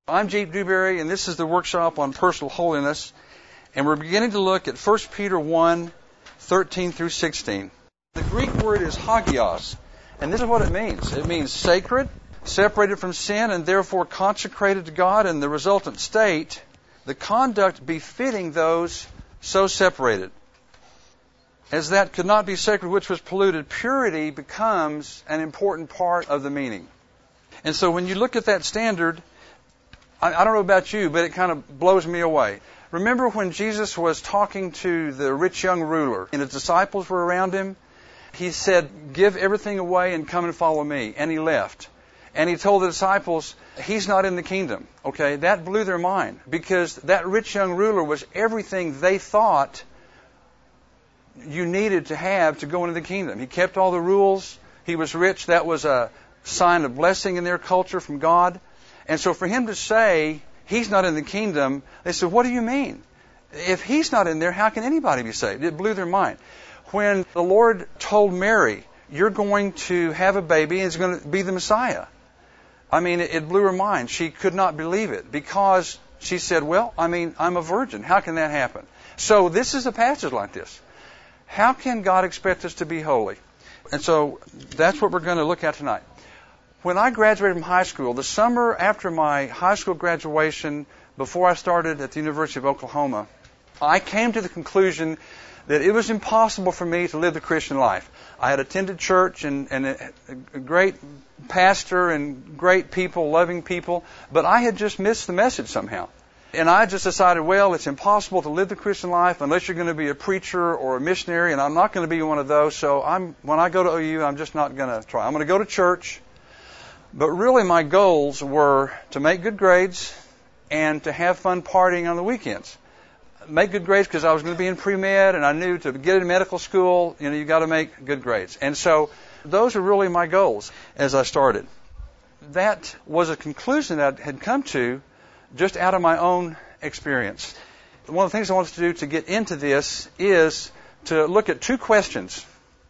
I'm Jeep Dewberry, and this is the workshop on personal holiness, and we're beginning to look at 1 Peter 1:13 through 16. The Greek word is hagios, and this is what it means. It means sacred, separated from sin, and therefore consecrated to God, and the resultant state, the conduct befitting those so separated. As that could not be sacred which was polluted, purity becomes an important part of the meaning. And so when you look at that standard, I don't know about you, but it kind of blows me away. Remember when Jesus was talking to the rich young ruler and his disciples were around him? He said, "Give everything away and come and follow me." And he left. And he told the disciples, he's not in the kingdom. Okay, that blew their mind because that rich young ruler was everything they thought you needed to have to go into the kingdom. He kept all the rules. He was rich. That was a sign of blessing in their culture from God. And so for him to say he's not in the kingdom, they said, "What do you mean? If he's not in there, how can anybody be saved?" It blew their mind. When the Lord told Mary, "You're going to have a baby and it's going to be the Messiah," I mean, it blew her mind. She could not believe it because she said, "Well, I'm a virgin. How can that happen?" So this is a passage like this. How can God expect us to be holy? And so that's what we're going to look at tonight. When I graduated from high school, the summer after my high school graduation, before I started at the University of Oklahoma, I came to the conclusion that it was impossible for me to live the Christian life. I had attended church and a great pastor and great people, loving people, but I had just missed the message somehow. And I just decided, well, it's impossible to live the Christian life unless you're going to be a preacher or a missionary, and I'm not going to be one of those, so when I go to OU, I'm just not going to try. I'm going to go to church. But really my goals were to make good grades and to have fun partying on the weekends. Make good grades because I was going to be in pre-med and I knew to get into medical school, you got to make good grades. And so those were really my goals as I started. That was a conclusion that I had come to just out of my own experience. One of the things I wanted to do to get into this is to look at two questions.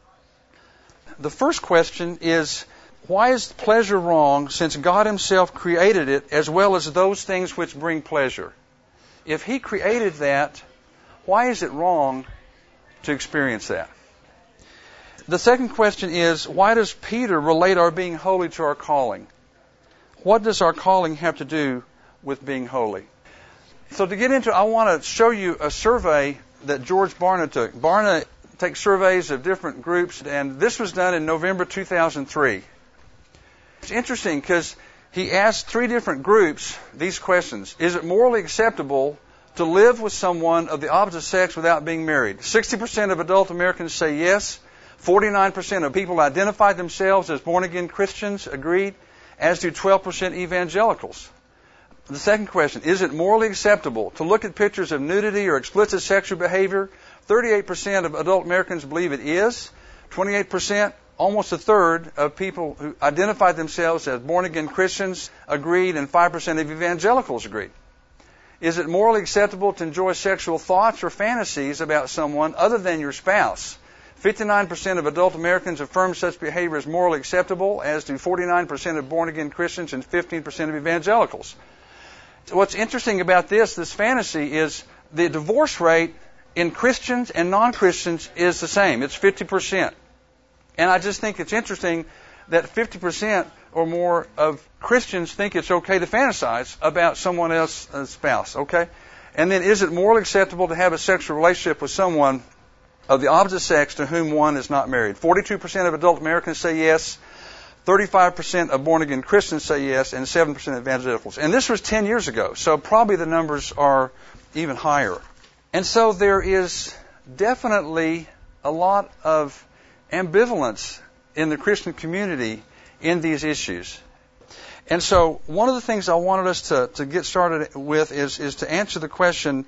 The first question is, why is pleasure wrong since God Himself created it as well as those things which bring pleasure? If He created that, why is it wrong to experience that? The second question is, why does Peter relate our being holy to our calling? What does our calling have to do with being holy? So to get into it, I want to show you a survey that George Barna took. Barna takes surveys of different groups, and this was done in November 2003. It's interesting because he asked three different groups these questions. Is it morally acceptable to live with someone of the opposite sex without being married? 60% of adult Americans say yes. 49% of people identify themselves as born-again Christians agreed, as do 12% evangelicals. The second question, is it morally acceptable to look at pictures of nudity or explicit sexual behavior? 38% of adult Americans believe it is. 28%, almost a third of people who identify themselves as born-again Christians agreed, and 5% of evangelicals agreed. Is it morally acceptable to enjoy sexual thoughts or fantasies about someone other than your spouse? 59% of adult Americans affirm such behavior as morally acceptable, as do 49% of born-again Christians and 15% of evangelicals. What's interesting about this fantasy, is the divorce rate in Christians and non-Christians is the same. It's 50%. And I just think it's interesting that 50% or more of Christians think it's okay to fantasize about someone else's spouse, okay? And then, is it morally acceptable to have a sexual relationship with someone of the opposite sex to whom one is not married? 42% of adult Americans say yes, 35% of born-again Christians say yes, and 7% of evangelicals. And this was 10 years ago, so probably the numbers are even higher. And so there is definitely a lot of ambivalence in the Christian community in these issues. And so one of the things I wanted us to get started with is to answer the question,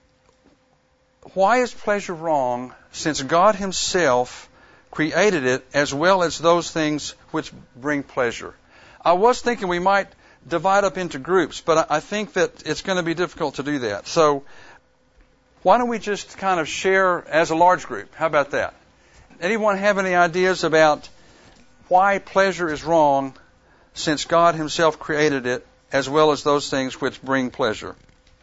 why is pleasure wrong since God Himself created it as well as those things which bring pleasure? I was thinking we might divide up into groups, but I think that it's going to be difficult to do that. So why don't we just kind of share as a large group? How about that? Anyone have any ideas about why pleasure is wrong since God Himself created it as well as those things which bring pleasure.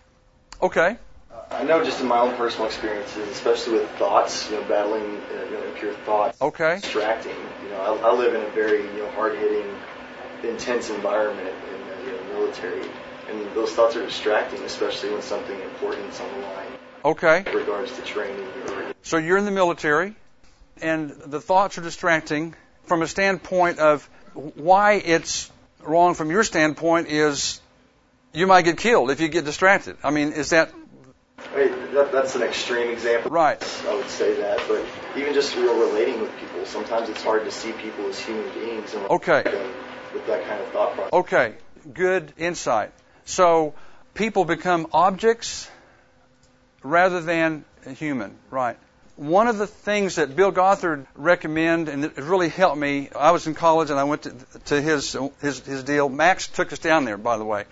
Okay. I know just in my own personal experiences, especially with thoughts, battling impure thoughts, Okay. distracting. I live in a very hard-hitting, intense environment in the military, and those thoughts are distracting, especially when something important is on the line. Okay. In regards to training. So you're in the military, and the thoughts are distracting. From a standpoint of why it's wrong from your standpoint is you might get killed if you get distracted. I mean, is that... That's an extreme example. Right. I would say that, but even just relating with people, sometimes it's hard to see people as human beings and Okay. with that kind of thought process. Okay, good insight. So people become objects rather than human, right? One of the things that Bill Gothard recommended, and it really helped me, I was in college and I went to his deal. Max took us down there, by the way.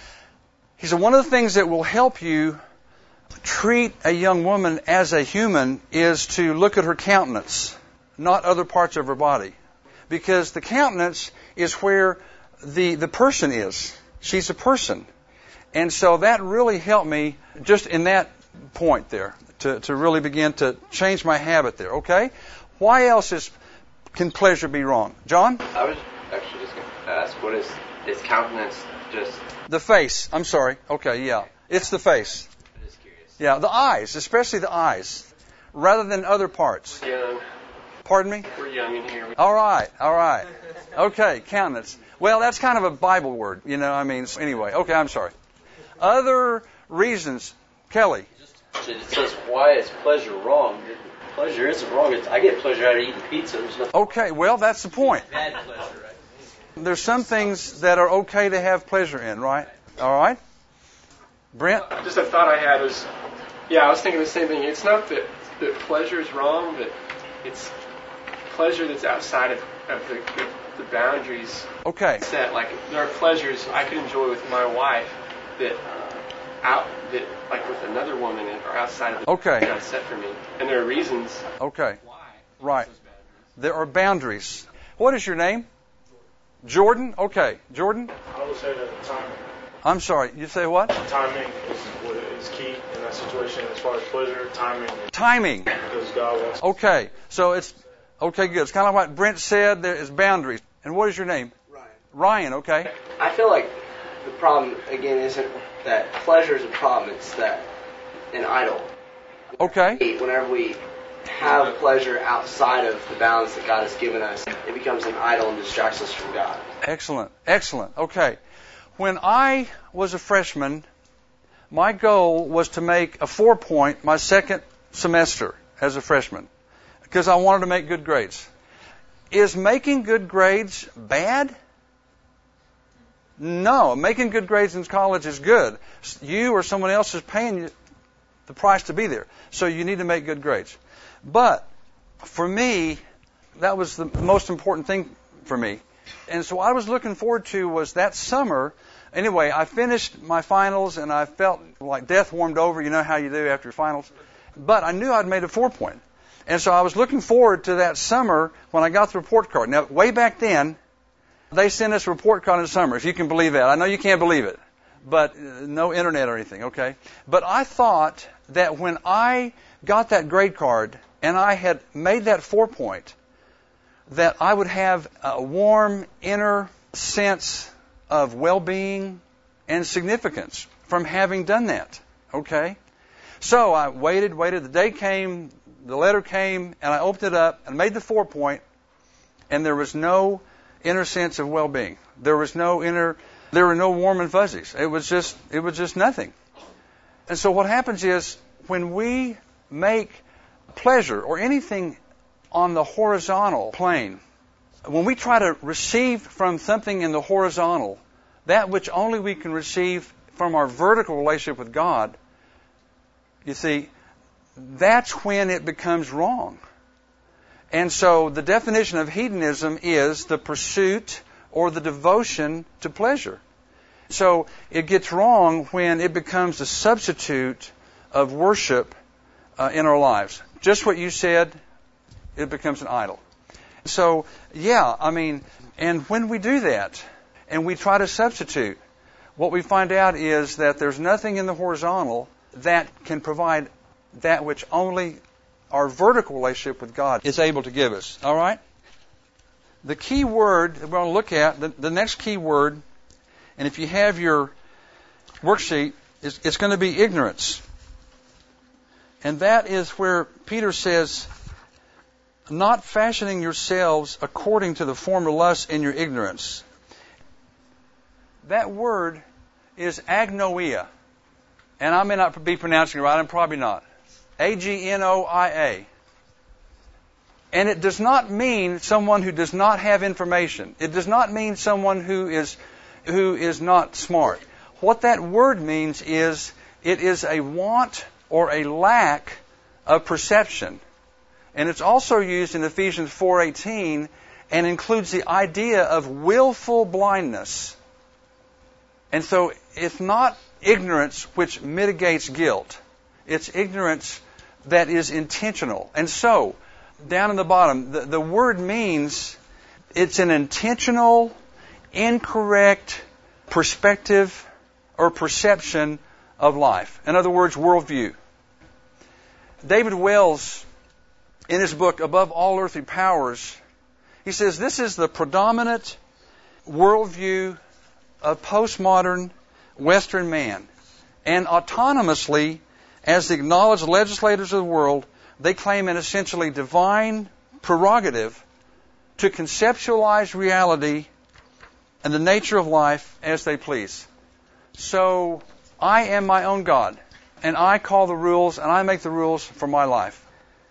He said, one of the things that will help you treat a young woman as a human is to look at her countenance, not other parts of her body. Because the countenance is where the person is. She's a person. And so that really helped me just in that point there to really begin to change my habit there, okay? Why else can pleasure be wrong? John? I was actually just going to ask, what is countenance just... The face. I'm sorry. Okay, yeah. It's the face. I'm just curious. Yeah, the eyes, especially the eyes, rather than other parts. Young. Pardon me? We're young in here. All right. Okay, countenance. Well, that's kind of a Bible word, anyway. Okay, I'm sorry. Other reasons. Kelly. It says, why is pleasure wrong? Pleasure isn't wrong. I get pleasure out of eating pizza. There's nothing. Okay, well, that's the point. Bad pleasure, right? There's some things that are okay to have pleasure in, right? All right? Brent? Just a thought I had was, I was thinking the same thing. It's not that pleasure is wrong, but it's pleasure that's outside of the boundaries Okay. set. Like, there are pleasures I could enjoy with my wife that like with another woman are outside of the boundaries God set for me. And there are reasons Okay. why. Right. There are boundaries. What is your name? Jordan? Okay. Jordan? I would say that timing. I'm sorry. You say what? Timing is what is key in that situation as far as pleasure. Timing. Because God wants. Okay. So it's okay. Good. It's kind of like what Brent said. There is boundaries. And what is your name? Ryan. Okay. I feel like the problem again isn't that pleasure is a problem. It's that an idol. Okay. Whenever we have pleasure outside of the balance that God has given us, it becomes an idol and distracts us from God. Excellent. Okay. When I was a freshman, my goal was to make a 4-point my second semester as a freshman because I wanted to make good grades. Is making good grades bad? No. Making good grades in college is good. You or someone else is paying you the price to be there. So you need to make good grades. But for me, that was the most important thing for me. And so what I was looking forward to was that summer. Anyway, I finished my finals and I felt like death warmed over. You know how you do after your finals. But I knew I'd made a 4-point. And so I was looking forward to that summer when I got the report card. Now, way back then, they sent us a report card in the summer, if you can believe that. I know you can't believe it, but no internet or anything, okay? But I thought that when I got that grade card and I had made that 4-point, that I would have a warm inner sense of well-being and significance from having done that, okay? So I waited, the day came, the letter came, and I opened it up and made the 4-point, and there was no inner sense of well-being. There were no warm and fuzzies. It was just nothing. And so what happens is when we make pleasure or anything on the horizontal plane, when we try to receive from something in the horizontal, that which only we can receive from our vertical relationship with God, you see, that's when it becomes wrong. And so the definition of hedonism is the pursuit or the devotion to pleasure. So it gets wrong when it becomes a substitute of worship in our lives. Just what you said, it becomes an idol. So, and when we do that, and we try to substitute, what we find out is that there's nothing in the horizontal that can provide that which only our vertical relationship with God is able to give us. All right? The key word that we're going to look at, the next key word, and if you have your worksheet, it's going to be ignorance. And that is where Peter says, not fashioning yourselves according to the former lusts in your ignorance. That word is agnoia. And I may not be pronouncing it right, I'm probably not. Agnoia. And it does not mean someone who does not have information. It does not mean someone who is not smart. What that word means is it is a want or a lack of perception. And it's also used in Ephesians 4:18 and includes the idea of willful blindness. And so it's not ignorance which mitigates guilt. It's ignorance that is intentional. And so, down in the bottom, the word means it's an intentional, incorrect perspective or perception of life. In other words, worldview. David Wells, in his book, Above All Earthly Powers, he says this is the predominant worldview of postmodern Western man. And autonomously, as the acknowledged legislators of the world, they claim an essentially divine prerogative to conceptualize reality and the nature of life as they please. So, I am my own God, and I call the rules, and I make the rules for my life.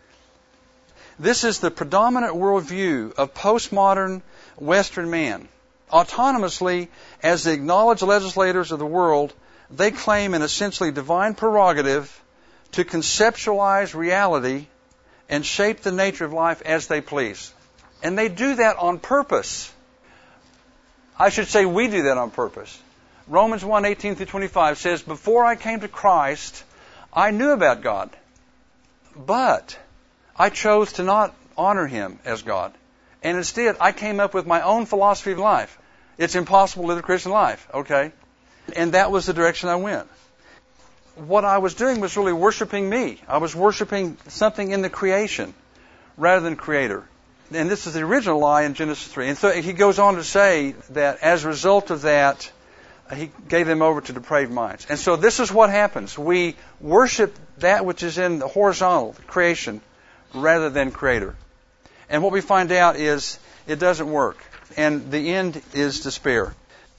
This is the predominant worldview of postmodern Western man. Autonomously, as the acknowledged legislators of the world, they claim an essentially divine prerogative to conceptualize reality and shape the nature of life as they please. And they do that on purpose. I should say we do that on purpose. Romans 1:18-25 says, before I came to Christ, I knew about God, but I chose to not honor Him as God. And instead, I came up with my own philosophy of life. It's impossible to live a Christian life, okay? And that was the direction I went. What I was doing was really worshiping me. I was worshiping something in the creation rather than Creator. And this is the original lie in Genesis 3. And so he goes on to say that as a result of that, He gave them over to depraved minds. And so this is what happens. We worship that which is in the horizontal, the creation, rather than Creator. And what we find out is it doesn't work. And the end is despair.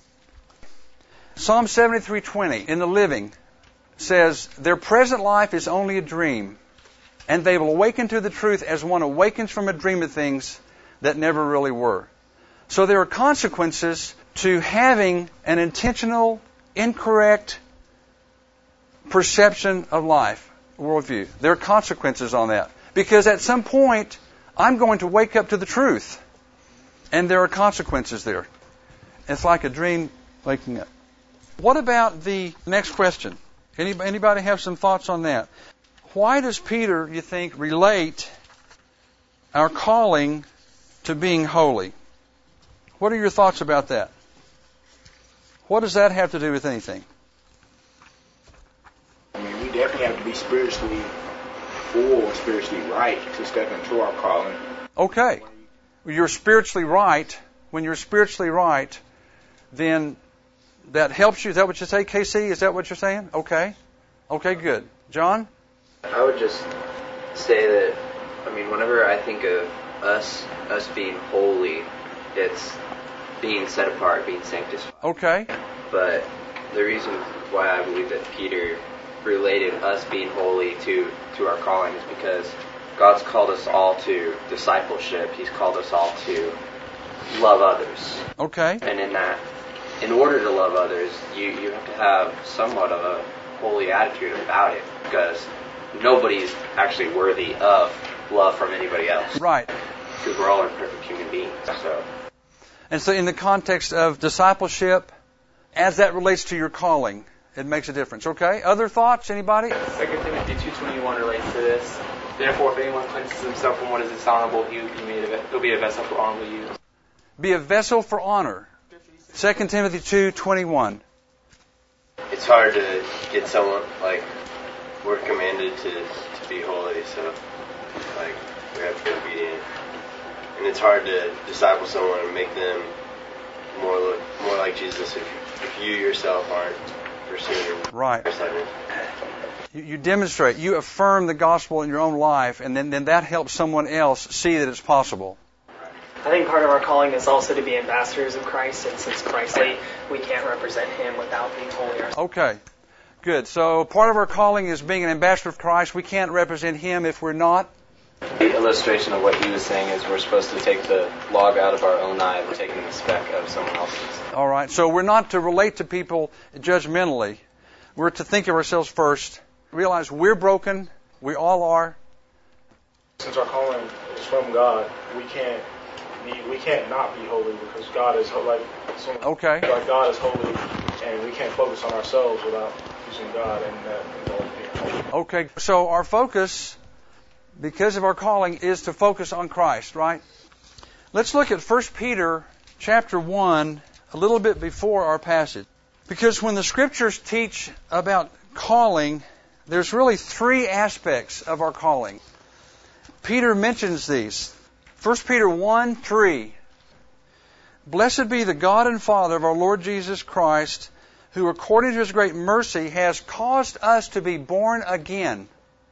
Psalm 73:20 in the Living says, their present life is only a dream, and they will awaken to the truth as one awakens from a dream of things that never really were. So there are consequences to having an intentional, incorrect perception of life, worldview. There are consequences on that. Because at some point, I'm going to wake up to the truth. And there are consequences there. It's like a dream waking up. What about the next question? Anybody have some thoughts on that? Why does Peter, you think, relate our calling to being holy? What are your thoughts about that? What does that have to do with anything? I mean, we definitely have to be spiritually full, spiritually right to step into our calling. Okay. You're spiritually right. When you're spiritually right, then that helps you. Is that what you say, KC? Is that what you're saying? Okay. Okay, good. John? I would just say that, whenever I think of us being holy, it's being set apart, being sanctified. Okay. But the reason why I believe that Peter related us being holy to our calling is because God's called us all to discipleship. He's called us all to love others. Okay. And in that, in order to love others, you have to have somewhat of a holy attitude about it, because nobody's actually worthy of love from anybody else. Right. Because we're all imperfect human beings. And so in the context of discipleship, as that relates to your calling, it makes a difference. Okay? Other thoughts? Anybody? 2 Timothy 2:21 relates to this. Therefore, if anyone cleanses himself from what is dishonorable, he'll be a vessel for honorable use. Be a vessel for honor. 2 Timothy 2:21. it's hard to get someone, like, we're commanded to be holy, so, like, we have to be obedient. And it's hard to disciple someone and make them more like Jesus if you yourself aren't pursuing right. Christ. You demonstrate, you affirm the gospel in your own life, and then that helps someone else see that it's possible. I think part of our calling is also to be ambassadors of Christ, and since Christ, we can't represent Him without being holy ourselves. Okay, good. So part of our calling is being an ambassador of Christ. We can't represent Him if we're not. The illustration of what he was saying is we're supposed to take the log out of our own eye. We're taking the speck of someone else's. All right, so we're not to relate to people judgmentally. We're to think of ourselves first, realize we're broken, we all are. Since our calling is from God, we can't not be holy because God is like God is holy, and we can't focus on ourselves without using God and being holy. Okay, so our focus, because of our calling, is to focus on Christ, right? Let's look at 1 Peter chapter 1 a little bit before our passage. Because when the Scriptures teach about calling, there's really three aspects of our calling. Peter mentions these. 1 Peter 1:3. Blessed be the God and Father of our Lord Jesus Christ, who according to His great mercy has caused us to be born again.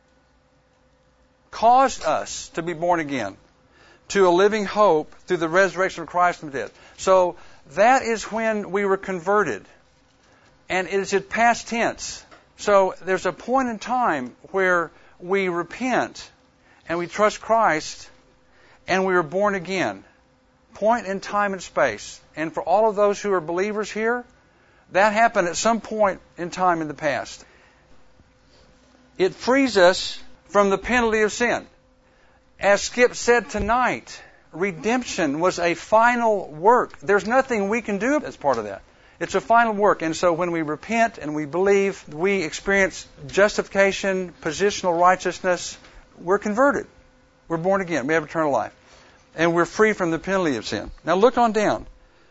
Caused us to be born again to a living hope through the resurrection of Christ from the dead. So that is when we were converted. And it is in past tense. So there's a point in time where we repent and we trust Christ and we are born again. Point in time and space. And for all of those who are believers here, that happened at some point in time in the past. It frees us from the penalty of sin. As Skip said tonight, redemption was a final work. There's nothing we can do as part of that. It's a final work. And so when we repent and we believe, we experience justification, positional righteousness, we're converted. We're born again. We have eternal life. And we're free from the penalty of sin. Now look on down.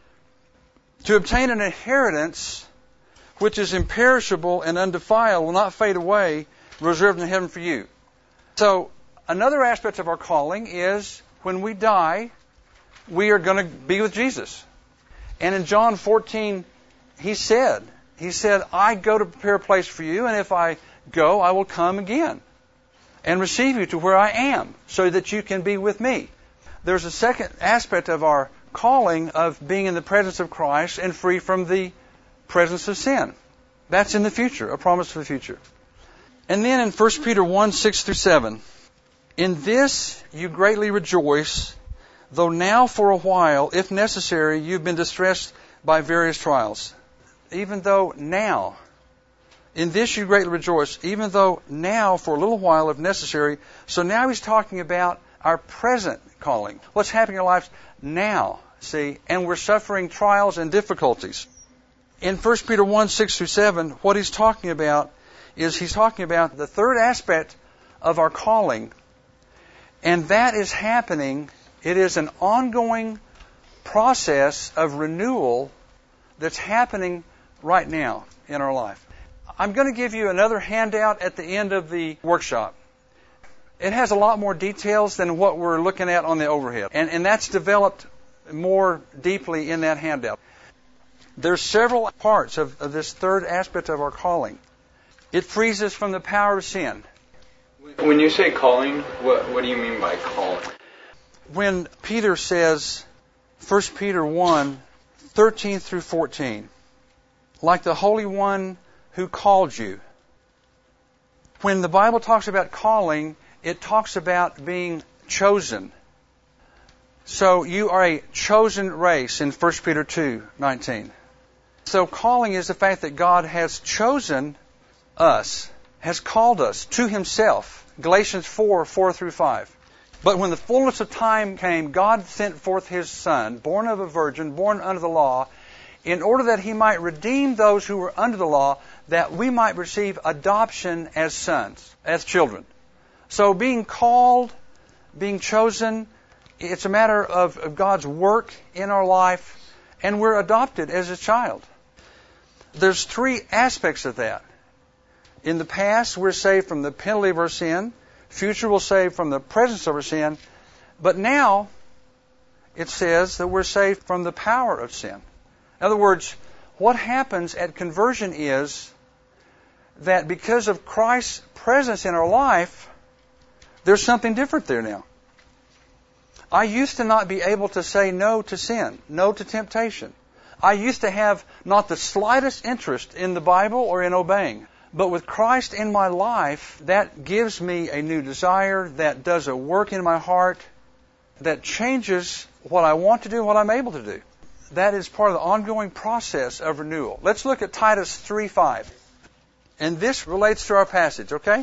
To obtain an inheritance which is imperishable and undefiled, will not fade away, reserved in heaven for you. So another aspect of our calling is when we die, we are going to be with Jesus. And in John 14, He said, I go to prepare a place for you, and if I go, I will come again and receive you to where I am, so that you can be with me. There's a second aspect of our calling of being in the presence of Christ and free from the presence of sin. That's in the future, a promise for the future. And then in 1 Peter 1:6-7, in this you greatly rejoice, though now for a while, if necessary, you've been distressed by various trials. Even though now, in this you greatly rejoice, even though now for a little while, if necessary. So now he's talking about our present calling. What's happening in our lives now, see? And we're suffering trials and difficulties. In 1 Peter 1:6-7, what he's talking about is he's talking about the third aspect of our calling. And that is happening. It is an ongoing process of renewal that's happening right now in our life. I'm going to give you another handout at the end of the workshop. It has a lot more details than what we're looking at on the overhead. And that's developed more deeply in that handout. There's several parts of this third aspect of our calling. It frees us from the power of sin. When you say calling, what do you mean by calling? When Peter says, 1 Peter 1:13-14, like the Holy One who called you. When the Bible talks about calling, it talks about being chosen. So you are a chosen race in 1 Peter 2:19. So calling is the fact that God has chosen us, has called us to Himself. Galatians 4:4-5. But when the fullness of time came, God sent forth His Son, born of a virgin, born under the law, in order that He might redeem those who were under the law, that we might receive adoption as sons, as children. So being called, being chosen, it's a matter of God's work in our life, and we're adopted as a child. there's three aspects of that. In the past, we're saved from the penalty of our sin. Future, we're saved from the presence of our sin. But now, it says that we're saved from the power of sin. In other words, what happens at conversion is that because of Christ's presence in our life, there's something different there now. I used to not be able to say no to sin, no to temptation. I used to have not the slightest interest in the Bible or in obeying. But with Christ in my life, that gives me a new desire, that does a work in my heart, that changes what I want to do and what I'm able to do. That is part of the ongoing process of renewal. Let's look at Titus 3:5. And this relates to our passage, okay?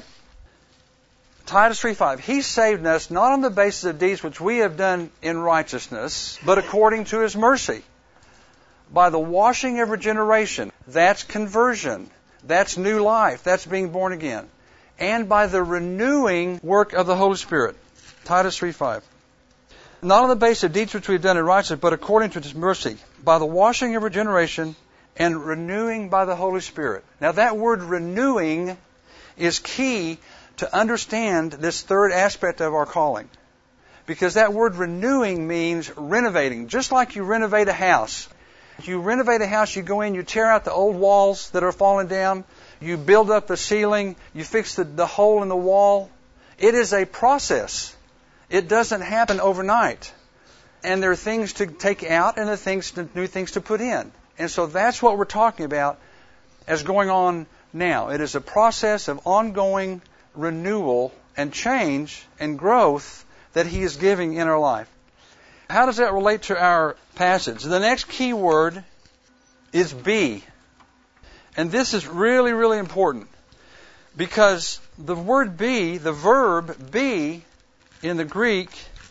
Titus 3:5. He saved us not on the basis of deeds which we have done in righteousness, but according to His mercy, by the washing of regeneration. That's conversion. That's new life. That's being born again. And by the renewing work of the Holy Spirit. Titus 3:5. Not on the basis of deeds which we have done in righteousness, but according to His mercy, by the washing of regeneration and renewing by the Holy Spirit. Now that word renewing is key to understand this third aspect of our calling. Because that word renewing means renovating. Just like you renovate a house. If you renovate a house, you go in, you tear out the old walls that are falling down, you build up the ceiling, you fix the hole in the wall. It is a process. It doesn't happen overnight. And there are things to take out and there are new things to put in. And so that's what we're talking about as going on now. It is a process of ongoing renewal and change and growth that He is giving in our life. How does that relate to our passage? The next key word is be. And this is really, really important. Because the word be, the verb be, in the Greek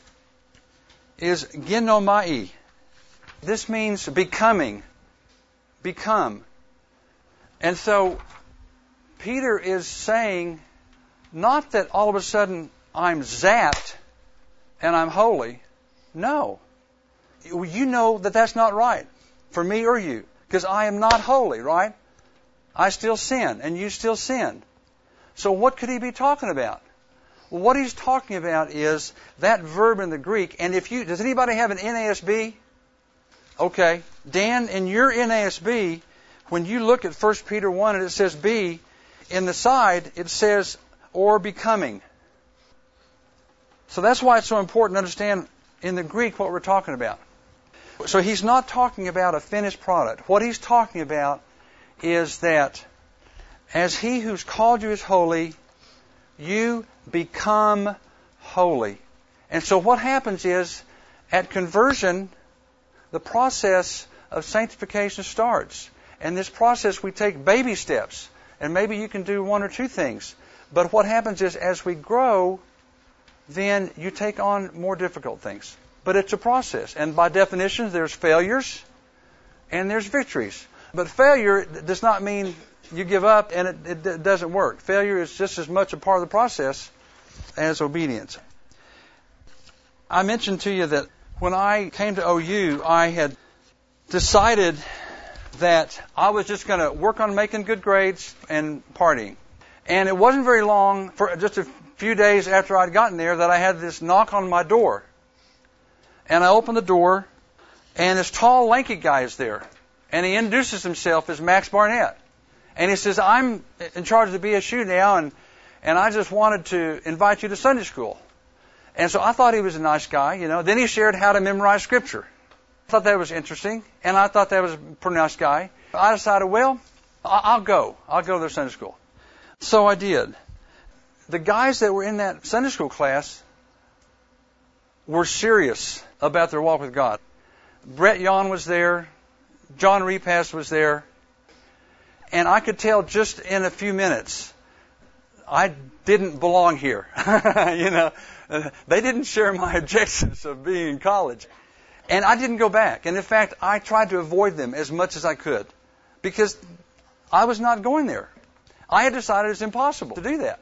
is ginomai. This means becoming. Become. And so, Peter is saying, not that all of a sudden I'm zapped and I'm holy. No. You know that that's not right for me or you. Because I am not holy, right? I still sin, and you still sin. So what could he be talking about? Well, what he's talking about is that verb in the Greek. And does anybody have an NASB? Okay. Dan, in your NASB, when you look at 1 Peter 1 and it says be, in the side it says or becoming. So that's why it's so important to understand in the Greek what we're talking about. So he's not talking about a finished product. What he's talking about is that as He who's called you is holy, you become holy. And so what happens is, at conversion, the process of sanctification starts. And this process, we take baby steps. And maybe you can do one or two things. But what happens is, as we grow, then you take on more difficult things. But it's a process. And by definition, there's failures and there's victories. But failure does not mean you give up and it doesn't work. Failure is just as much a part of the process as obedience. I mentioned to you that when I came to OU, I had decided that I was just going to work on making good grades and partying. And it wasn't very long, for just a few days after I'd gotten there, that I had this knock on my door. And I opened the door, and this tall, lanky guy is there. And he introduces himself as Max Barnett. And he says, I'm in charge of the BSU now, and I just wanted to invite you to Sunday school. And so I thought he was a nice guy, you know. Then he shared how to memorize Scripture. I thought that was interesting, and I thought that was a pretty nice guy. I decided, well, I'll go. I'll go to their Sunday school. So I did. The guys that were in that Sunday school class were serious about their walk with God. Brett Yon was there. John Repass was there. And I could tell just in a few minutes, I didn't belong here. You know, they didn't share my objectives of being in college. And I didn't go back. And in fact, I tried to avoid them as much as I could because I was not going there. I had decided it's impossible to do that.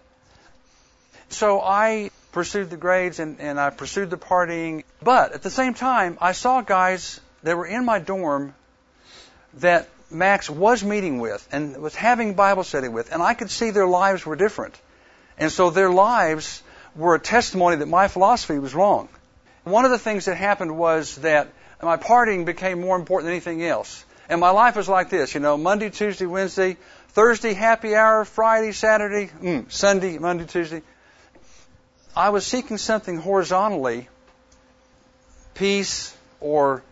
So I pursued the grades and I pursued the partying. But at the same time, I saw guys that were in my dorm that Max was meeting with and was having Bible study with, and I could see their lives were different. And so their lives were a testimony that my philosophy was wrong. One of the things that happened was that my partying became more important than anything else. And my life was like this, Monday, Tuesday, Wednesday, Thursday, happy hour, Friday, Saturday, Sunday, Monday, Tuesday. I was seeking something horizontally, peace or,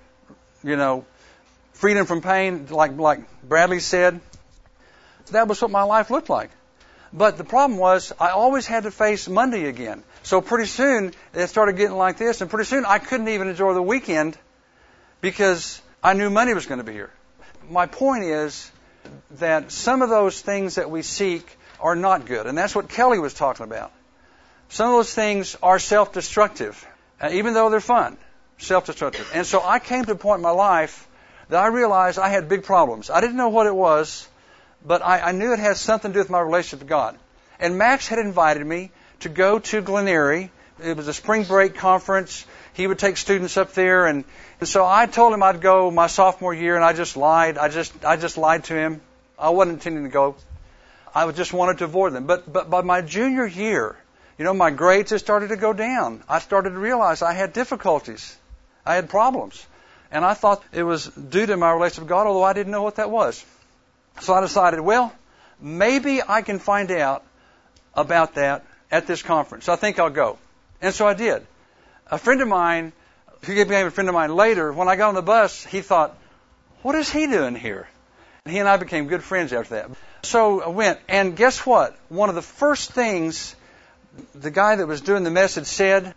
freedom from pain, like Bradley said. That was what my life looked like. But the problem was I always had to face Monday again. So pretty soon it started getting like this, and pretty soon I couldn't even enjoy the weekend because I knew Monday was going to be here. My point is that some of those things that we seek are not good, and that's what Kelly was talking about. Some of those things are self-destructive, even though they're fun, self-destructive. And so I came to a point in my life that I realized I had big problems. I didn't know what it was, but I knew it had something to do with my relationship with God. And Max had invited me to go to Glen Eyrie. It was a spring break conference. He would take students up there, and so I told him I'd go my sophomore year, and I just lied. I just lied to him. I wasn't intending to go. I just wanted to avoid them. But by my junior year, my grades had started to go down. I started to realize I had difficulties. I had problems. And I thought it was due to my relationship with God, although I didn't know what that was. So I decided, maybe I can find out about that at this conference. I think I'll go. And so I did. A friend of mine, who became a friend of mine later, when I got on the bus, he thought, what is he doing here? And he and I became good friends after that. So I went, and guess what? One of the first things the guy that was doing the message said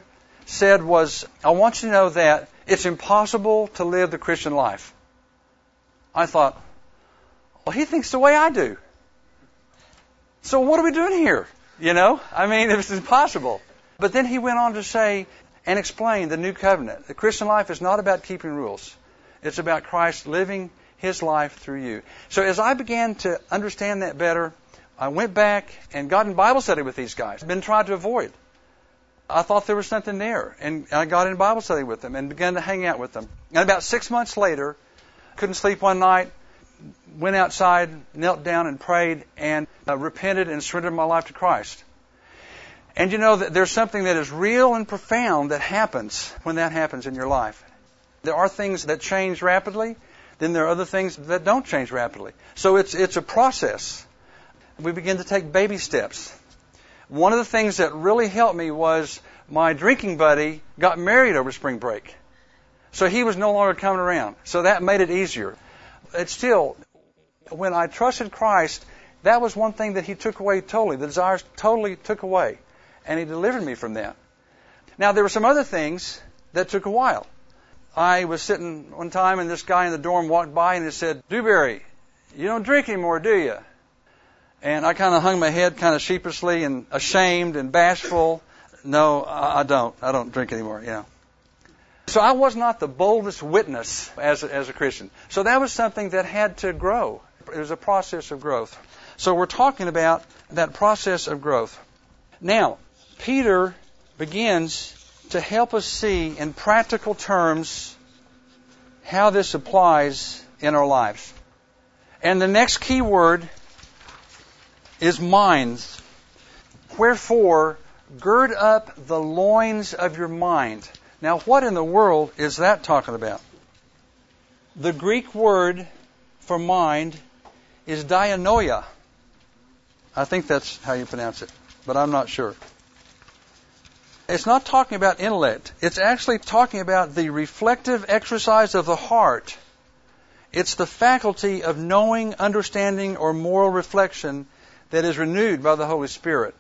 was, I want you to know that it's impossible to live the Christian life. I thought, he thinks the way I do. So what are we doing here? It was impossible. But then he went on to say and explain the new covenant. The Christian life is not about keeping rules. It's about Christ living His life through you. So as I began to understand that better, I went back and got in Bible study with these guys. I've been trying to avoid. I thought there was something there. And I got in Bible study with them and began to hang out with them. And about 6 months later, couldn't sleep one night, went outside, knelt down and prayed, and repented and surrendered my life to Christ. And there's something that is real and profound that happens when that happens in your life. There are things that change rapidly, then there are other things that don't change rapidly. So it's a process. We begin to take baby steps. One of the things that really helped me was my drinking buddy got married over spring break. So he was no longer coming around. So that made it easier. It's still, when I trusted Christ, that was one thing that He took away totally. The desires totally took away. And He delivered me from that. Now, there were some other things that took a while. I was sitting one time, and this guy in the dorm walked by, and he said, Dewberry, you don't drink anymore, do you? And I kind of hung my head kind of sheepishly and ashamed and bashful. No, I don't. I don't drink anymore, So I was not the boldest witness as a Christian. So that was something that had to grow. It was a process of growth. So we're talking about that process of growth. Now, Peter begins to help us see in practical terms how this applies in our lives. And the next key word is minds. Wherefore, gird up the loins of your mind. Now, what in the world is that talking about? The Greek word for mind is dianoia. I think that's how you pronounce it, but I'm not sure. It's not talking about intellect. It's actually talking about the reflective exercise of the heart. It's the faculty of knowing, understanding, or moral reflection that is renewed by the Holy Spirit.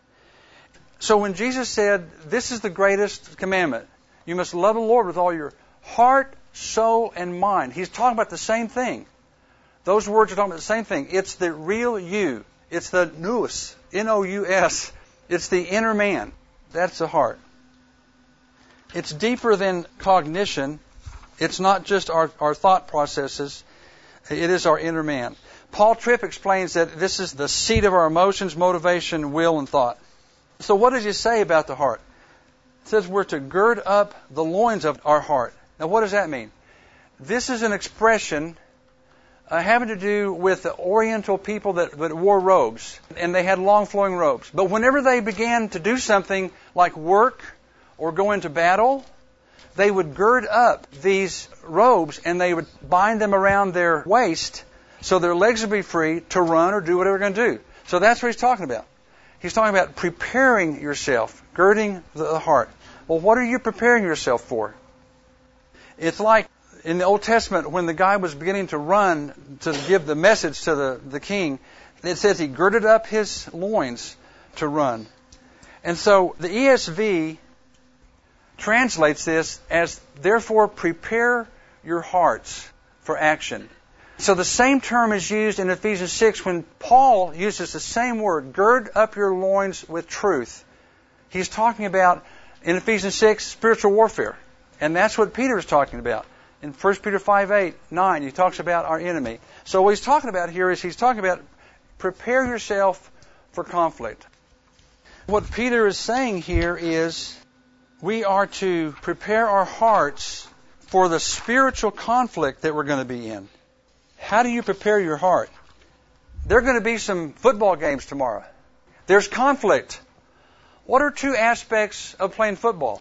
So when Jesus said, this is the greatest commandment, you must love the Lord with all your heart, soul, and mind. He's talking about the same thing. Those words are talking about the same thing. It's the real you. It's the nous, N-O-U-S. It's the inner man. That's the heart. It's deeper than cognition. It's not just our thought processes. It is our inner man. Paul Tripp explains that this is the seat of our emotions, motivation, will, and thought. So what does he say about the heart? It says we're to gird up the loins of our heart. Now what does that mean? This is an expression having to do with the Oriental people that wore robes, and they had long flowing robes. But whenever they began to do something like work or go into battle, they would gird up these robes and they would bind them around their waist so their legs would be free to run or do whatever they're going to do. So that's what he's talking about. He's talking about preparing yourself, girding the heart. Well, what are you preparing yourself for? It's like in the Old Testament when the guy was beginning to run to give the message to the king, it says he girded up his loins to run. And so the ESV translates this as, therefore, prepare your hearts for action. So the same term is used in Ephesians 6 when Paul uses the same word, gird up your loins with truth. He's talking about, in Ephesians 6, spiritual warfare. And that's what Peter is talking about. In 1 Peter 5:8-9, he talks about our enemy. So what he's talking about here is he's talking about prepare yourself for conflict. What Peter is saying here is we are to prepare our hearts for the spiritual conflict that we're going to be in. How do you prepare your heart? There are going to be some football games tomorrow. There's conflict. What are two aspects of playing football?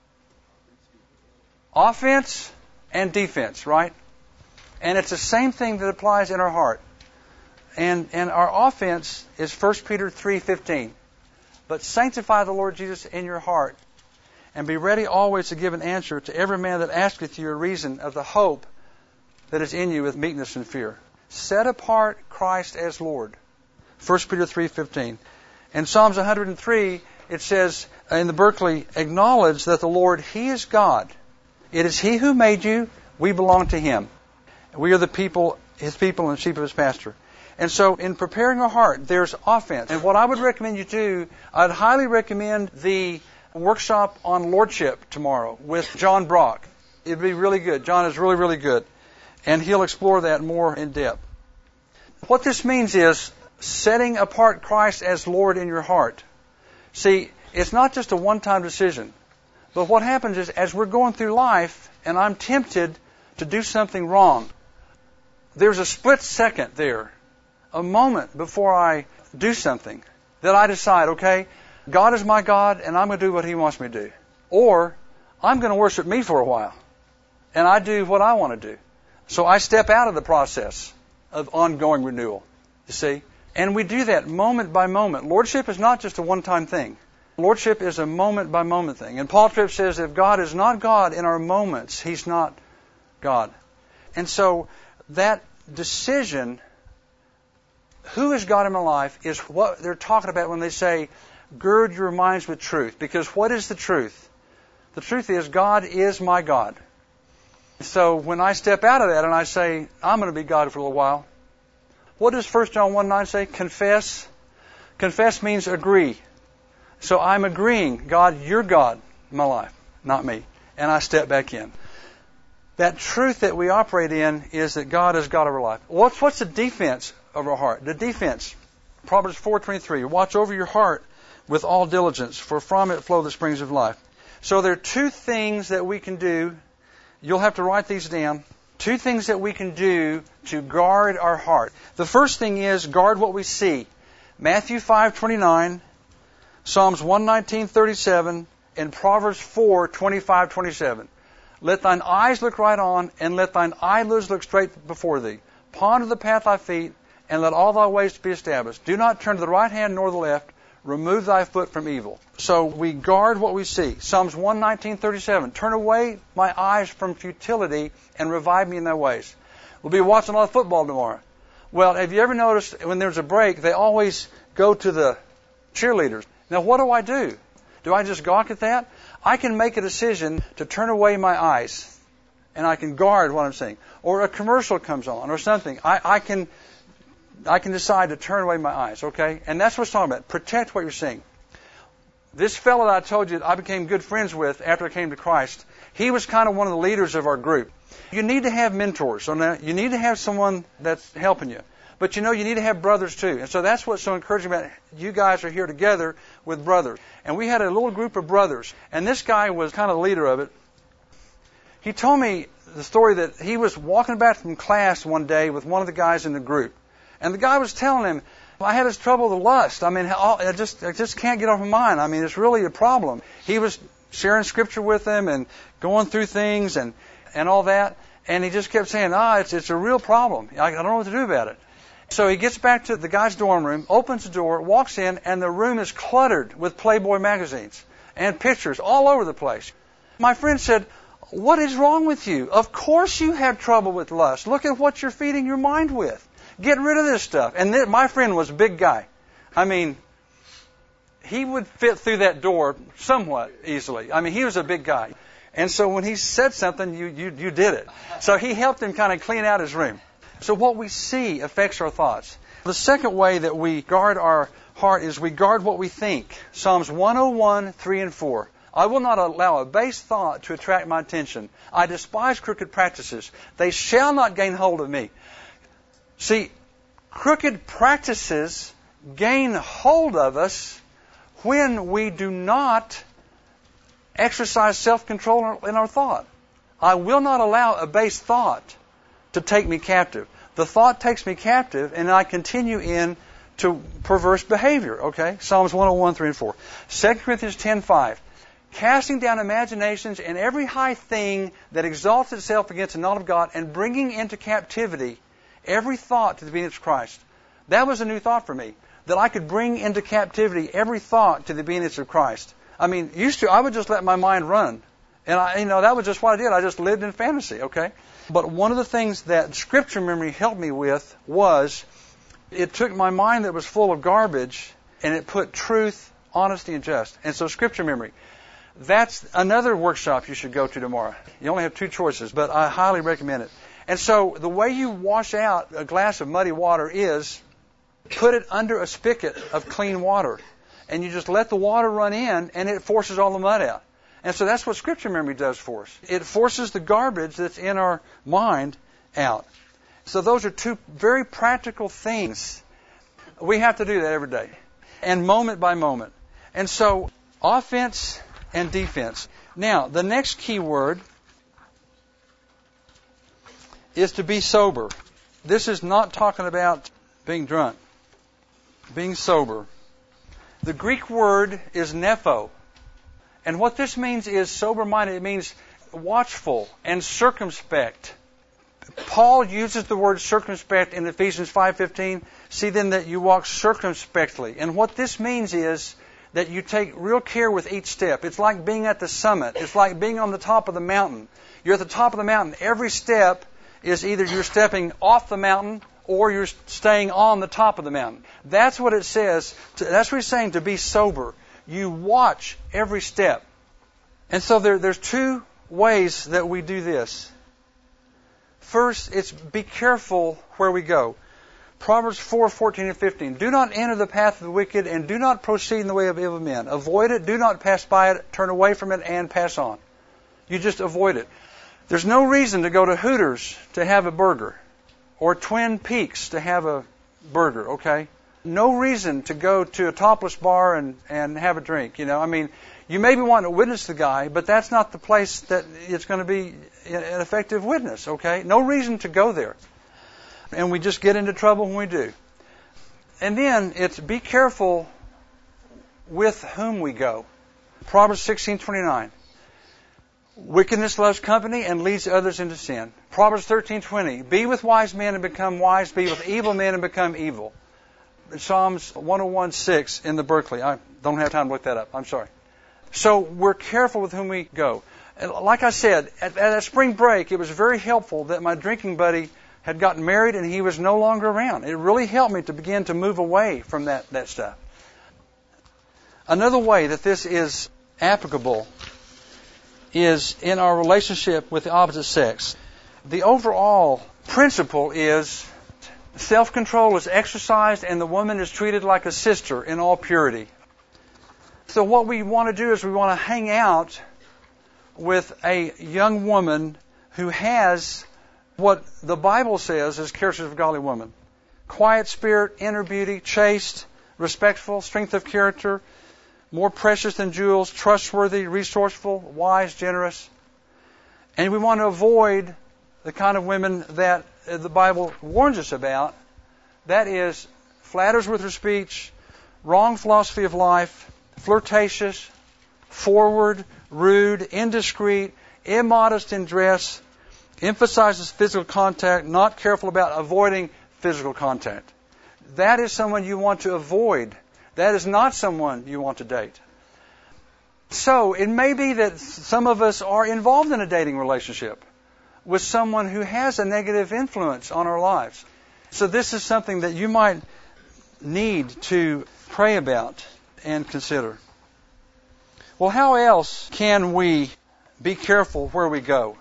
Offense and defense, right? And it's the same thing that applies in our heart. And our offense is 1 Peter 3:15. But sanctify the Lord Jesus in your heart, and be ready always to give an answer to every man that asketh you a reason of the hope that is in you with meekness and fear. Set apart Christ as Lord. 1 Peter 3:15. In Psalms 103, it says in the Berkeley, acknowledge that the Lord, He is God. It is He who made you. We belong to Him. We are the people, His people, and sheep of His pasture. And so in preparing our heart, there's offense. And what I would recommend you do, I'd highly recommend the workshop on Lordship tomorrow with John Brock. It'd be really good. John is really, really good. And he'll explore that more in depth. What this means is setting apart Christ as Lord in your heart. See, it's not just a one-time decision. But what happens is as we're going through life and I'm tempted to do something wrong, there's a split second there, a moment before I do something, that I decide, okay, God is my God and I'm going to do what He wants me to do. Or I'm going to worship me for a while and I do what I want to do. So I step out of the process of ongoing renewal, you see. And we do that moment by moment. Lordship is not just a one-time thing. Lordship is a moment-by-moment thing. And Paul Tripp says if God is not God in our moments, He's not God. And so that decision, who is God in my life, is what they're talking about when they say, gird your minds with truth. Because what is the truth? The truth is God is my God. So when I step out of that and I say, I'm going to be God for a little while, what does 1 John 1:9 say? Confess. Confess means agree. So I'm agreeing, God, you're God in my life, not me. And I step back in. That truth that we operate in is that God is God of our life. What's the defense of our heart? The defense, Proverbs 4:23, watch over your heart with all diligence, for from it flow the springs of life. So there are two things that we can do. You'll have to write these down. Two things that we can do to guard our heart. The first thing is guard what we see. Matthew 5:29, Psalms 119:37, and Proverbs 4:25-27. Let thine eyes look right on, and let thine eyelids look straight before thee. Ponder the path thy feet, and let all thy ways be established. Do not turn to the right hand nor the left. Remove thy foot from evil. So we guard what we see. Psalms 119:37. Turn away my eyes from futility and revive me in thy ways. We'll be watching a lot of football tomorrow. Well, have you ever noticed when there's a break, they always go to the cheerleaders? Now, what do? Do I just gawk at that? I can make a decision to turn away my eyes, and I can guard what I'm saying. Or a commercial comes on, or something. I can decide to turn away my eyes, okay? And that's what it's talking about. Protect what you're seeing. This fellow that I told you that I became good friends with after I came to Christ, he was kind of one of the leaders of our group. You need to have mentors. So now you need to have someone that's helping you. But you need to have brothers too. And so that's what's so encouraging about it. You guys are here together with brothers. And we had a little group of brothers. And this guy was kind of the leader of it. He told me the story that he was walking back from class one day with one of the guys in the group. And the guy was telling him, I had this trouble with lust. I mean, I just can't get off my mind. I mean, it's really a problem. He was sharing scripture with them and going through things and all that. And he just kept saying, it's a real problem. I don't know what to do about it. So he gets back to the guy's dorm room, opens the door, walks in, and the room is cluttered with Playboy magazines and pictures all over the place. My friend said, what is wrong with you? Of course you have trouble with lust. Look at what you're feeding your mind with. Get rid of this stuff. And my friend was a big guy. I mean, he would fit through that door somewhat easily. I mean, he was a big guy. And so when he said something, you did it. So he helped him kind of clean out his room. So what we see affects our thoughts. The second way that we guard our heart is we guard what we think. Psalms 101, 3 and 4. I will not allow a base thought to attract my attention. I despise crooked practices. They shall not gain hold of me. See, crooked practices gain hold of us when we do not exercise self-control in our thought. I will not allow a base thought to take me captive. The thought takes me captive, and I continue into perverse behavior. Okay? Psalms 101, 3 and 4. 2 Corinthians 10:5. Casting down imaginations and every high thing that exalts itself against the knowledge of God, and bringing into captivity every thought to the obedience of Christ. That was a new thought for me, that I could bring into captivity every thought to the obedience of Christ. I mean, I would just let my mind run. And that was just what I did. I just lived in fantasy, okay? But one of the things that Scripture memory helped me with was it took my mind that was full of garbage and it put truth, honesty, and just. And so Scripture memory. That's another workshop you should go to tomorrow. You only have 2 choices, but I highly recommend it. And so the way you wash out a glass of muddy water is put it under a spigot of clean water. And you just let the water run in, and it forces all the mud out. And so that's what Scripture memory does for us. It forces the garbage that's in our mind out. So those are 2 very practical things. We have to do that every day, and moment by moment. And so offense and defense. Now, the next key word is to be sober. This is not talking about being drunk. Being sober. The Greek word is nepho. And what this means is sober-minded. It means watchful and circumspect. Paul uses the word circumspect in Ephesians 5:15. See then that you walk circumspectly. And what this means is that you take real care with each step. It's like being at the summit. It's like being on the top of the mountain. You're at the top of the mountain. Every step is either you're stepping off the mountain or you're staying on the top of the mountain. That's what it says. That's what he's saying, to be sober. You watch every step. And so there's 2 ways that we do this. First, it's be careful where we go. Proverbs 4:14 and 15. Do not enter the path of the wicked, and do not proceed in the way of evil men. Avoid it, do not pass by it, turn away from it, and pass on. You just avoid it. There's no reason to go to Hooters to have a burger, or Twin Peaks to have a burger, okay? No reason to go to a topless bar and have a drink, I mean, you maybe want to witness the guy, but that's not the place that it's going to be an effective witness, okay? No reason to go there. And we just get into trouble when we do. And then it's be careful with whom we go. Proverbs 16:29. Wickedness loves company and leads others into sin. Proverbs 13:20. Be with wise men and become wise. Be with evil men and become evil. Psalms 101:6 in the Berkeley. I don't have time to look that up. I'm sorry. So we're careful with whom we go. And like I said, at spring break, it was very helpful that my drinking buddy had gotten married and he was no longer around. It really helped me to begin to move away from that stuff. Another way that this is applicable is in our relationship with the opposite sex. The overall principle is self-control is exercised and the woman is treated like a sister in all purity. So what we want to do is we want to hang out with a young woman who has what the Bible says is characteristics of a godly woman. Quiet spirit, inner beauty, chaste, respectful, strength of character, more precious than jewels, trustworthy, resourceful, wise, generous. And we want to avoid the kind of women that the Bible warns us about. That is, flatters with her speech, wrong philosophy of life, flirtatious, forward, rude, indiscreet, immodest in dress, emphasizes physical contact, not careful about avoiding physical contact. That is someone you want to avoid. That is not someone you want to date. So, it may be that some of us are involved in a dating relationship with someone who has a negative influence on our lives. So this is something that you might need to pray about and consider. Well, how else can we be careful where we go?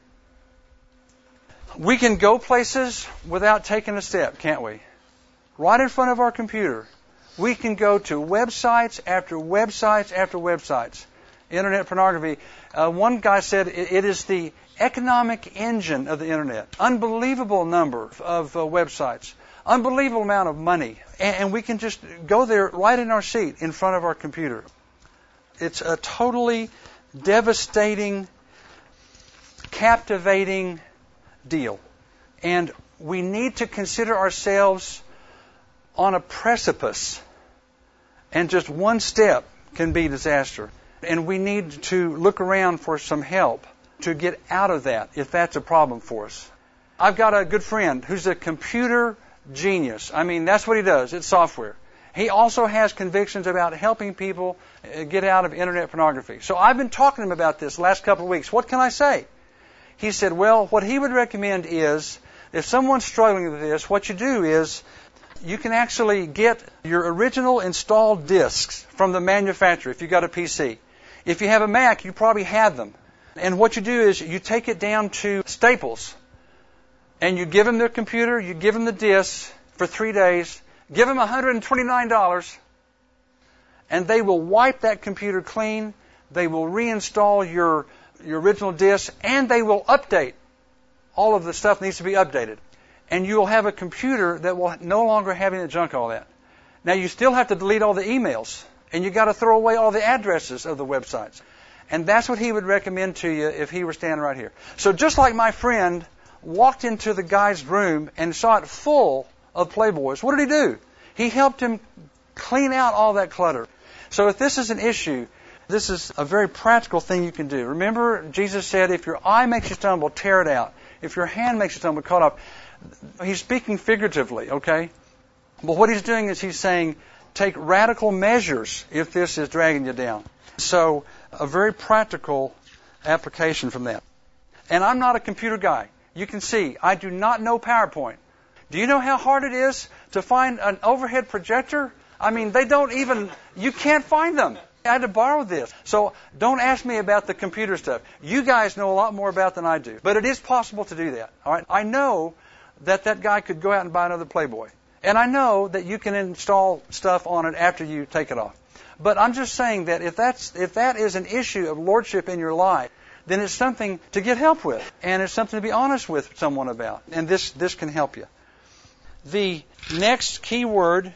We can go places without taking a step, can't we? Right in front of our computer. We can go to websites after websites after websites. Internet pornography. One guy said it is the economic engine of the Internet. Unbelievable number of websites. Unbelievable amount of money. And we can just go there right in our seat in front of our computer. It's a totally devastating, captivating deal. And we need to consider ourselves on a precipice. And just one step can be disaster. And we need to look around for some help to get out of that if that's a problem for us. I've got a good friend who's a computer genius. I mean, that's what he does. It's software. He also has convictions about helping people get out of internet pornography. So I've been talking to him about this the last couple of weeks. What can I say? He said, well, what he would recommend is, if someone's struggling with this, what you do is, you can actually get your original installed discs from the manufacturer if you've got a PC. If you have a Mac, you probably have them. And what you do is you take it down to Staples and you give them their computer, you give them the discs for 3 days, give them $129, and they will wipe that computer clean, they will reinstall your original disc, and they will update all of the stuff that needs to be updated. And you will have a computer that will no longer have any junk, all that. Now, you still have to delete all the emails, and you've got to throw away all the addresses of the websites. And that's what he would recommend to you if he were standing right here. So just like my friend walked into the guy's room and saw it full of Playboys, what did he do? He helped him clean out all that clutter. So if this is an issue, this is a very practical thing you can do. Remember, Jesus said, if your eye makes you stumble, tear it out. If your hand makes you stumble, cut it off. He's speaking figuratively, okay? But what he's doing is he's saying, take radical measures if this is dragging you down. So, a very practical application from that. And I'm not a computer guy. You can see, I do not know PowerPoint. Do you know how hard it is to find an overhead projector? I mean, you can't find them. I had to borrow this. So don't ask me about the computer stuff. You guys know a lot more about than I do. But it is possible to do that. All right? I know that guy could go out and buy another Playboy. And I know that you can install stuff on it after you take it off. But I'm just saying that if that is an issue of lordship in your life, then it's something to get help with. And it's something to be honest with someone about. And this can help you. The next key word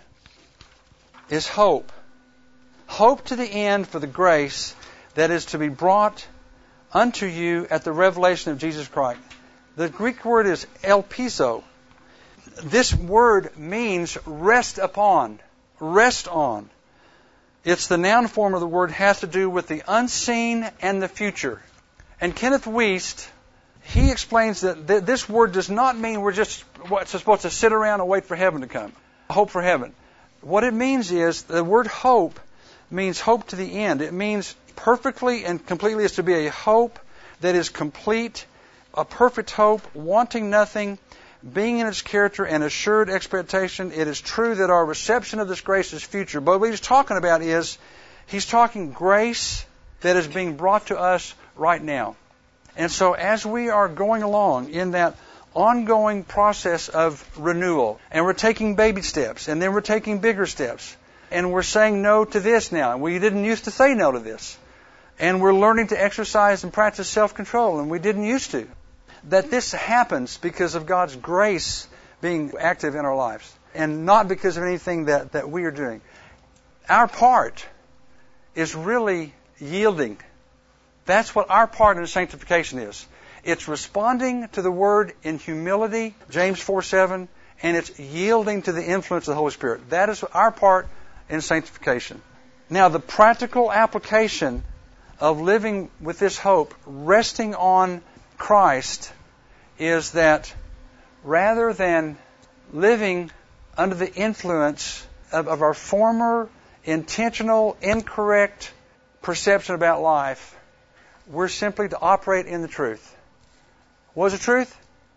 is hope. Hope to the end for the grace that is to be brought unto you at the revelation of Jesus Christ. The Greek word is elpizo. This word means rest upon, rest on. It's the noun form of the word, has to do with the unseen and the future. And Kenneth Wuest, he explains that this word does not mean we're just supposed to sit around and wait for heaven to come. Hope for heaven. What it means is, the word hope means hope to the end. It means perfectly and completely is to be a hope that is complete, a perfect hope, wanting nothing, being in its character and assured expectation. It is true that our reception of this grace is future. But what he's talking about is, he's talking grace that is being brought to us right now. And so as we are going along in that ongoing process of renewal, and we're taking baby steps, and then we're taking bigger steps, and we're saying no to this now, and we didn't used to say no to this, and we're learning to exercise and practice self-control, and we didn't used to, that this happens because of God's grace being active in our lives, and not because of anything that we are doing. Our part is really yielding. That's what our part in sanctification is. It's responding to the Word in humility, James 4:7, and it's yielding to the influence of the Holy Spirit. That is our part in sanctification. Now, the practical application of living with this hope, resting on Christ, is that rather than living under the influence of our former intentional, incorrect perception about life, we're simply to operate in the truth. What is the truth?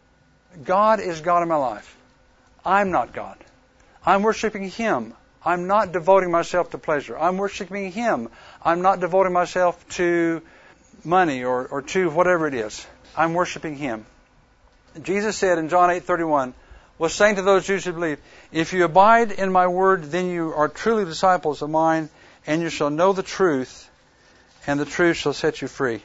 God is God in my life. I'm not God. I'm worshiping Him. I'm not devoting myself to pleasure. I'm worshiping Him. I'm not devoting myself to money or to whatever it is. I'm worshiping Him. Jesus said in John 8:31, was saying to those Jews who believe, if you abide in my word, then you are truly disciples of mine, and you shall know the truth, and the truth shall set you free.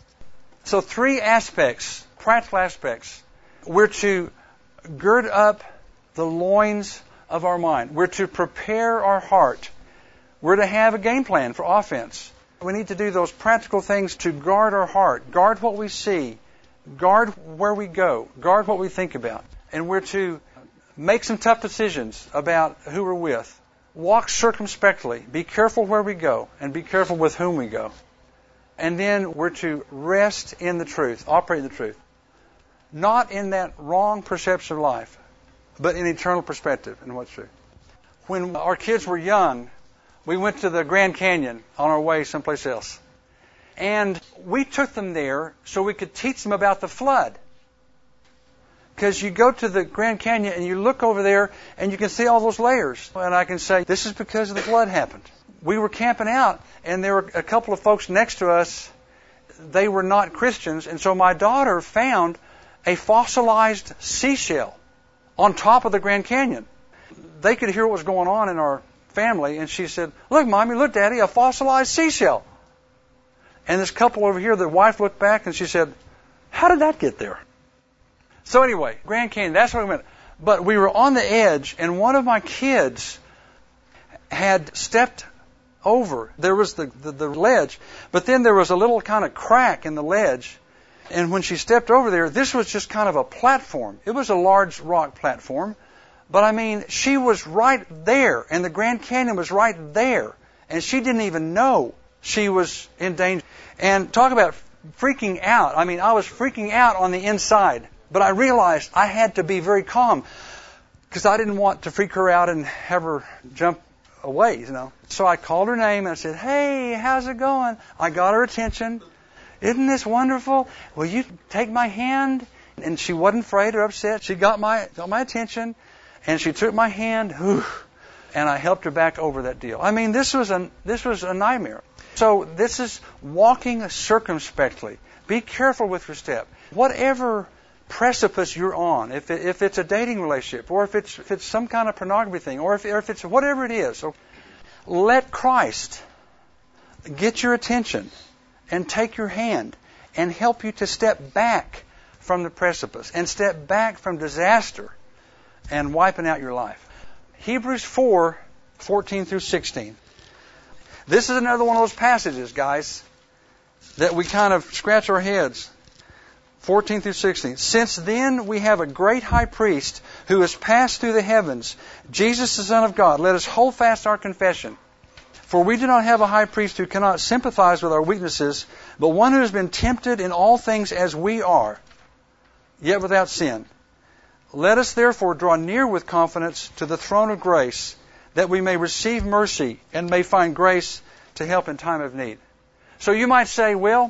So 3 aspects, practical aspects. We're to gird up the loins of our mind. We're to prepare our heart. We're to have a game plan for offense. We need to do those practical things to guard our heart, guard what we see, guard where we go, guard what we think about. And we're to make some tough decisions about who we're with. Walk circumspectly. Be careful where we go, and be careful with whom we go. And then we're to rest in the truth, operate in the truth. Not in that wrong perception of life, but in eternal perspective in what's true. When our kids were young, we went to the Grand Canyon on our way someplace else. And we took them there so we could teach them about the flood. Because you go to the Grand Canyon and you look over there and you can see all those layers. And I can say, this is because the flood happened. We were camping out and there were a couple of folks next to us. They were not Christians. And so my daughter found a fossilized seashell on top of the Grand Canyon. They could hear what was going on in our family. And she said, look, Mommy, look, Daddy, a fossilized seashell. And this couple over here, the wife looked back and she said, how did that get there? So anyway, Grand Canyon, that's where we went. But we were on the edge, and one of my kids had stepped over. There was the ledge, but then there was a little kind of crack in the ledge. And when she stepped over there, this was just kind of a platform. It was a large rock platform. But I mean, she was right there, and the Grand Canyon was right there. And she didn't even know she was in danger. And talk about freaking out. I mean, I was freaking out on the inside. But I realized I had to be very calm because I didn't want to freak her out and have her jump away, you know. So I called her name and I said, hey, how's it going? I got her attention. Isn't this wonderful? Will you take my hand? And she wasn't afraid or upset. She got my attention, and she took my hand, and I helped her back over that deal. I mean, this was a nightmare. So this is walking circumspectly. Be careful with your step. Whatever precipice you're on, if it's a dating relationship, or if it's some kind of pornography thing, or if it's whatever it is, so let Christ get your attention and take your hand and help you to step back from the precipice and step back from disaster and wiping out your life. Hebrews 4:14 through 16. This is another one of those passages, guys, that we kind of scratch our heads. 14 through 16. Since then we have a great high priest who has passed through the heavens, Jesus the Son of God. Let us hold fast our confession. For we do not have a high priest who cannot sympathize with our weaknesses, but one who has been tempted in all things as we are, yet without sin. Let us therefore draw near with confidence to the throne of grace, that we may receive mercy and may find grace to help in time of need. So you might say, well,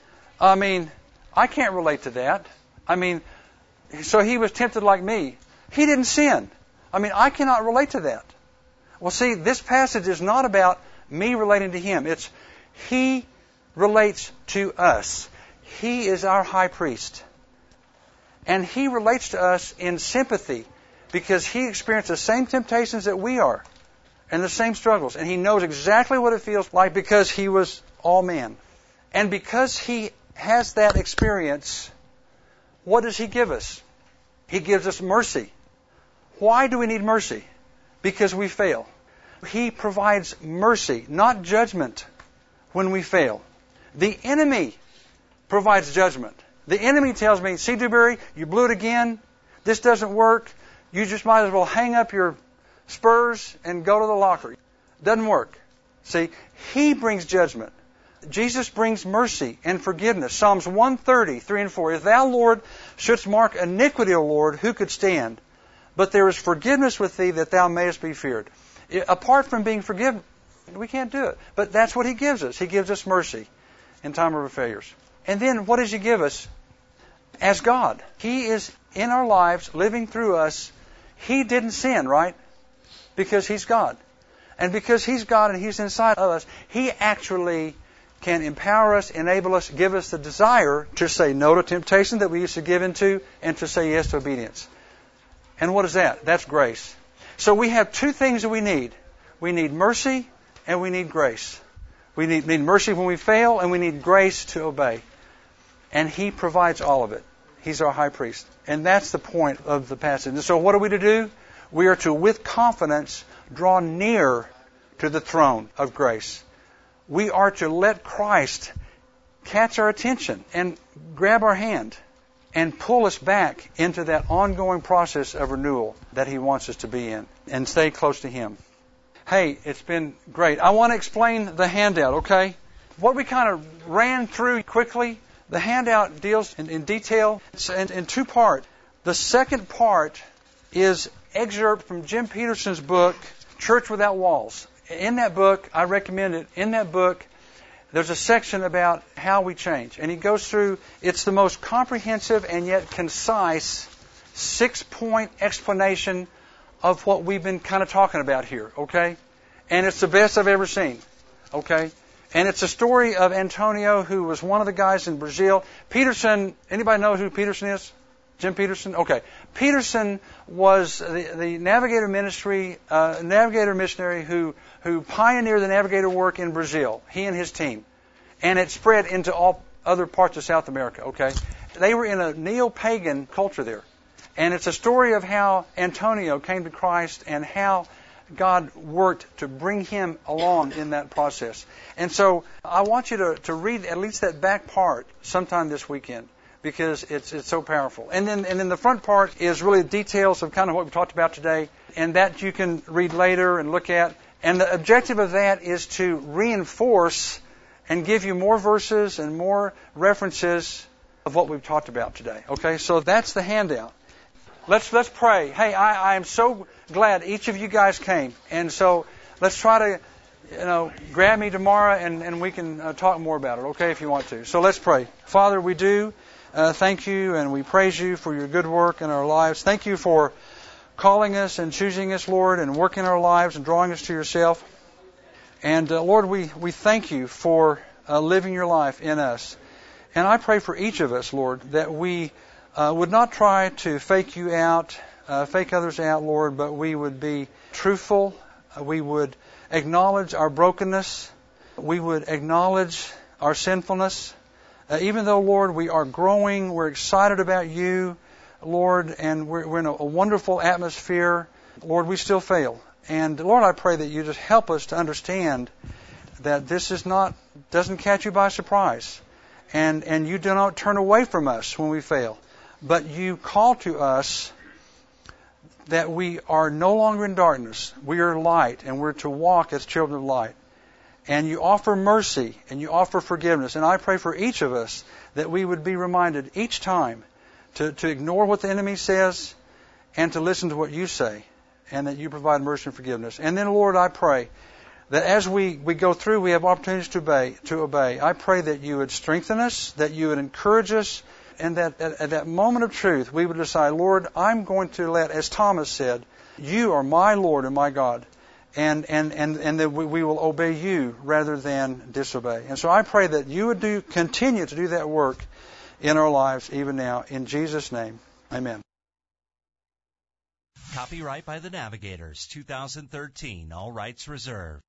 I can't relate to that. So he was tempted like me. He didn't sin. I cannot relate to that. Well, see, this passage is not about me relating to him. It's he relates to us. He is our high priest. And he relates to us in sympathy because he experienced the same temptations that we are and the same struggles. And he knows exactly what it feels like because he was all man. And because he has that experience, what does he give us? He gives us mercy. Why do we need mercy? Because we fail. He provides mercy, not judgment, when we fail. The enemy provides judgment. The enemy tells me, see, Dewberry, you blew it again. This doesn't work. You just might as well hang up your spurs and go to the locker. Doesn't work. See, he brings judgment. Jesus brings mercy and forgiveness. Psalms 130, 3 and 4. If thou, Lord, shouldst mark iniquity, O Lord, who could stand? But there is forgiveness with thee that thou mayest be feared. Apart from being forgiven, we can't do it. But that's what he gives us. He gives us mercy in time of our failures. And then what does he give us? As God. He is in our lives, living through us. He didn't sin, right? Because he's God. And because he's God and he's inside of us, he actually can empower us, enable us, give us the desire to say no to temptation that we used to give into and to say yes to obedience. And what is that? That's grace. So we have two things that we need. We need mercy and we need grace. We need mercy when we fail, and we need grace to obey. And he provides all of it. He's our high priest. And that's the point of the passage. And so what are we to do? We are to, with confidence, draw near to the throne of grace. We are to let Christ catch our attention and grab our hand and pull us back into that ongoing process of renewal that he wants us to be in, and stay close to him. Hey, it's been great. I want to explain the handout, okay? What we kind of ran through quickly, the handout deals in detail. It's in two parts. The second part is excerpt from Jim Peterson's book, Church Without Walls. In that book, I recommend it. In that book, there's a section about how we change. And he goes through, it's the most comprehensive and yet concise 6-point explanation of what we've been kind of talking about here, okay? And it's the best I've ever seen, okay? And it's a story of Antonio, who was one of the guys in Brazil. Peterson, anybody know who Peterson is? Jim Peterson? Okay. Peterson was the navigator missionary who pioneered the navigator work in Brazil, he and his team. And it spread into all other parts of South America, okay? They were in a neo-pagan culture there. And it's a story of how Antonio came to Christ and how God worked to bring him along in that process. And so I want you to read at least that back part sometime this weekend, because it's so powerful. And then the front part is really details of kind of what we talked about today, and that you can read later and look at. And the objective of that is to reinforce and give you more verses and more references of what we've talked about today. Okay, so that's the handout. Let's pray. Hey, I am so glad each of you guys came. And so let's try to, grab me tomorrow and we can talk more about it, okay, if you want to. So let's pray. Father, we do thank you and we praise you for your good work in our lives. Thank you for calling us and choosing us, Lord, and working our lives and drawing us to yourself. And Lord, we thank you for living your life in us. And I pray for each of us, Lord, that we would not try to fake you out, fake others out, Lord, but we would be truthful. We would acknowledge our brokenness. We would acknowledge our sinfulness. Even though, Lord, we are growing, we're excited about you, Lord, and we're in a wonderful atmosphere, Lord, we still fail. And Lord, I pray that you just help us to understand that this doesn't catch you by surprise. And you do not turn away from us when we fail. But you call to us that we are no longer in darkness. We are light, and we're to walk as children of light. And you offer mercy, and you offer forgiveness. And I pray for each of us that we would be reminded each time to ignore what the enemy says and to listen to what you say, and that you provide mercy and forgiveness. And then, Lord, I pray that as we go through, we have opportunities to obey. I pray that you would strengthen us, that you would encourage us, and that at that moment of truth, we would decide, Lord, I'm going to let, as Thomas said, you are my Lord and my God, and that we will obey you rather than disobey. And so I pray that you would continue to do that work in our lives even now. In Jesus' name, amen. Copyright by the Navigators, 2013, all rights reserved.